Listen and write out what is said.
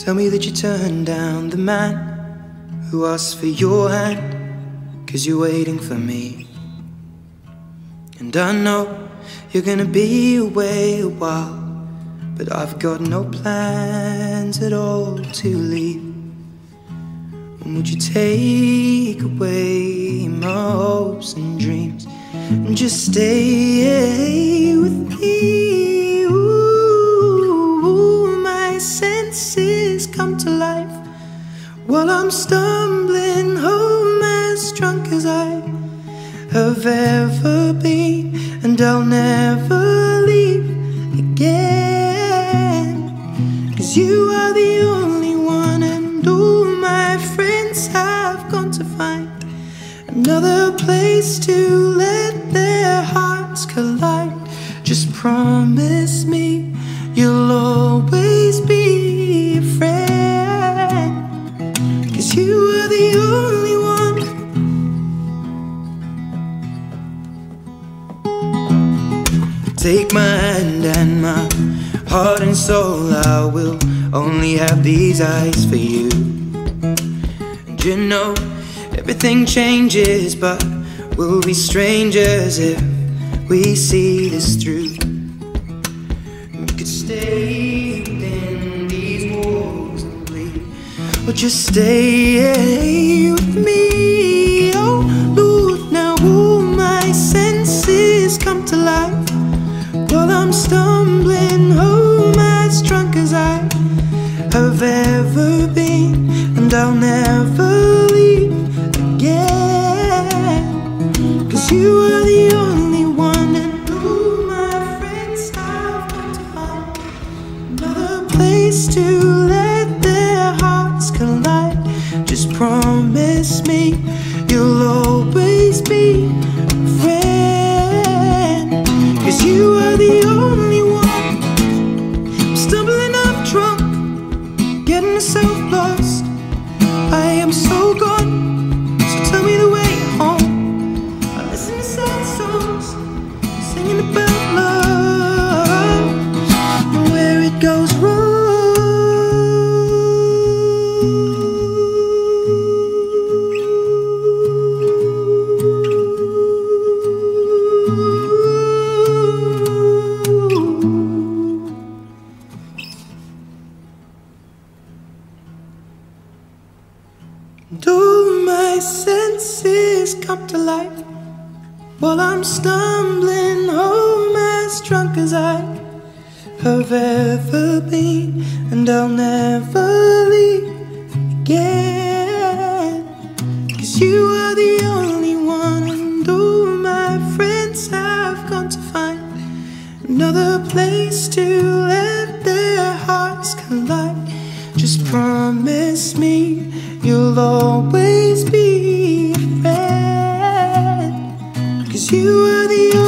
Tell me that you turned down the man who asked for your hand, 'cause you're waiting for me. And I know you're gonna be away a while, but I've got no plans at all to leave. And would you take away my hopes and dreams and just stay with me? Ooh, my senses come to life while I'm stumbling home, as drunk as I have ever been, and I'll never leave again. 'Cause you are the only one, and all my friends have gone to find another place to let their hearts collide. Just promise me you'll always be a friend, 'cause you are the only one. Take my hand and my heart and soul, I will only have these eyes for you. And you know everything changes, but we'll be strangers if we see this through. We could stay within these walls and bleed, or just stay with me. Oh Lord, now all my senses come to life while I'm stumbling home, as drunk as I have ever been, and I'll never leave again. 'Cause you are the only one, and all my friends have got to find another place to let their hearts collide. Just promise me you'll always be a friend, 'cause you are the only one. I'm stumbling up drunk, getting myself lost. I am so gone, so tell me the way home. I listen to sad songs, singing about love and where it goes wrong. And all my senses come to life while I'm stumbling home, as drunk as I have ever been, and I'll never leave again. 'Cause you are the only one, and all my friends have gone to find another place to let their hearts collide. Just promise me you'll always be a friend, 'cause you are the